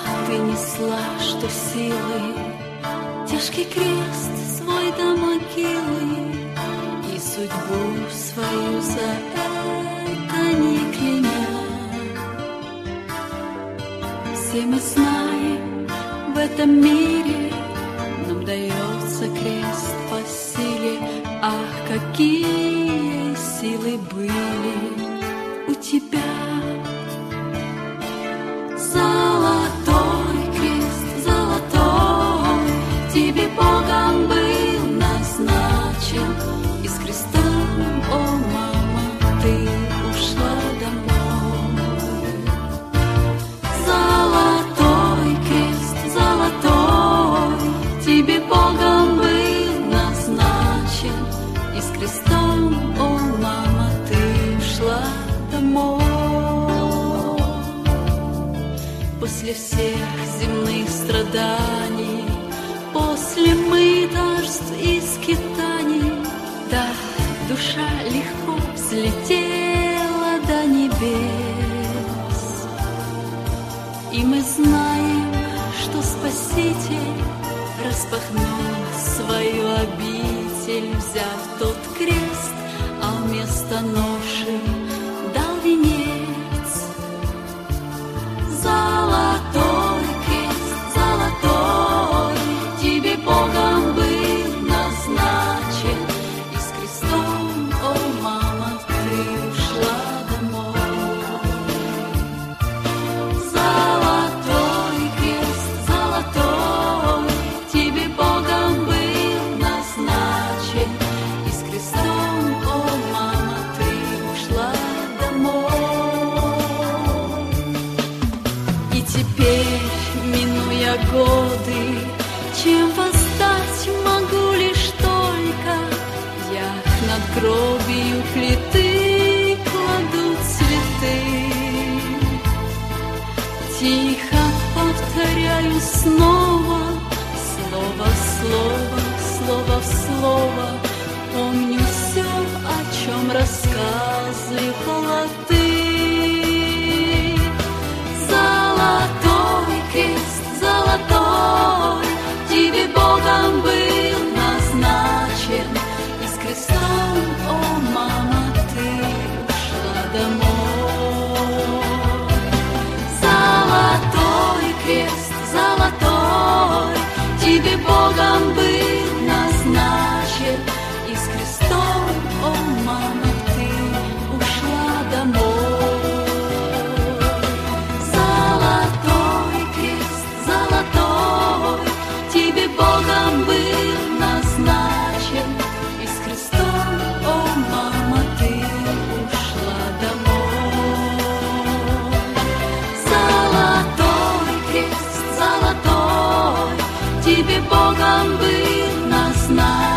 ты несла, что силы, тяжкий крест свой до могилы, и судьбу свою за это не кляня. Все мы знаем, в этом мире нам дается крест по силе. Ах, какие силы были у тебя! Золотой крест, золотой, тебе Богом был назначен. И с крестом, о, мама, ты ушла домой. Золотой крест, золотой, тебе Богом был назначен. И с крестом, о, мама, ты ушла домой. После всех земных страданий, после мытарств и скитаний, да, душа легко взлетела до небес. И мы знаем, что Спаситель распахнул свою обитель, взяв тот крест, а вместо ноши дал венец. Золотой крест, золотой, тебе Богом был назначен. И с крестом, о, мама, ты ушла домой. Золотой крест, золотой, тебе Богом был назначен. И с крестом, о, мама, ты ушла домой. И теперь, минуя годы, чем воздать могу лишь только, я к надгробию плиты кладу цветы. Тихо повторяю снова, слово в слово, слово в слово, помню все, о чем рассказывала ты. Золотой крест, золотой, тебе Богом был назначен. И с крестом, о, мама, ты ушла домой. Золотой крест, золотой, тебе Богом был назначен. И с крестом, о, мама, ты ушла домой. Золотой крест, золотой, тебе Богом был назначен. И с крестом, о, мама, ты ушла домой. Золотой крест, золотой, тебе Богом был назначен.